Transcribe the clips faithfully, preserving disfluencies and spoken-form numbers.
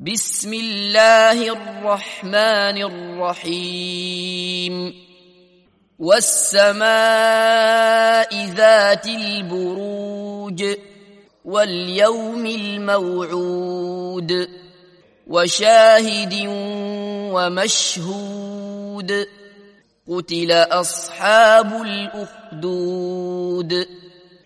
بسم الله الرحمن الرحيم والسماء ذات البروج واليوم الموعود وشاهد ومشهود قتل أصحاب الأخدود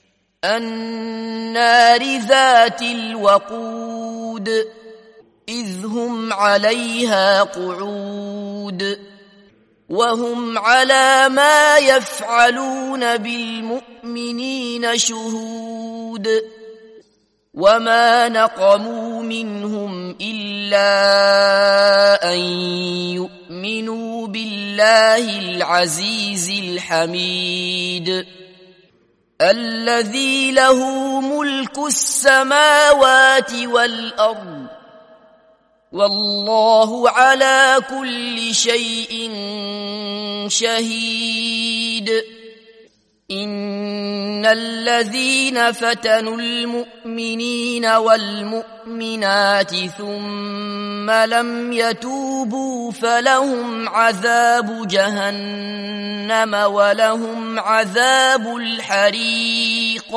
النار ذات الوقود إذ هم عليها قعود وهم على ما يفعلون بالمؤمنين شهود وما نقموا منهم إلا أن يؤمنوا بالله العزيز الحميد الذي له ملك السماوات والأرض والله على كل شيء شهيد إن الذين فتنوا المؤمنين والمؤمنات ثم لم يتوبوا فلهم عذاب جهنم ولهم عذاب الحريق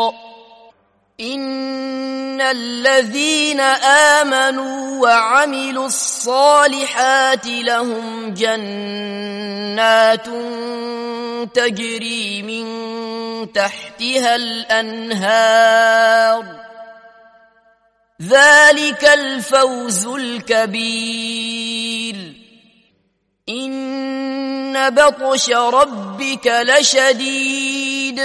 إن الذين آمنوا وعملوا الصالحات لهم جنات تجري من تحتها الأنهار ذلك الفوز الكبير إن بطش ربك لشديد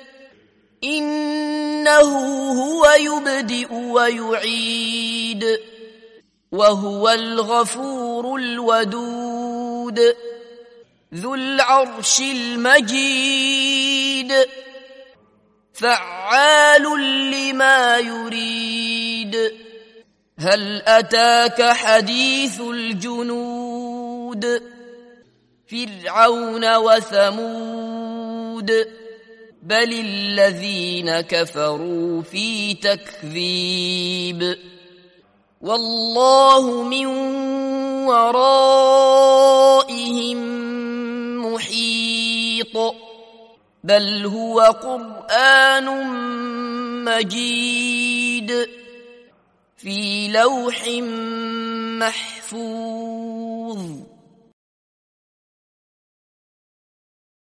إنه هو يبدئ ويعيد وهو الغفور الودود ذو العرش المجيد فعال لما يريد هل أتاك حديث الجنود فرعون وثمود بل الذين كفروا في تكذيب والله من ورائهم محيط بل هو قرآن مجيد في لوح محفوظ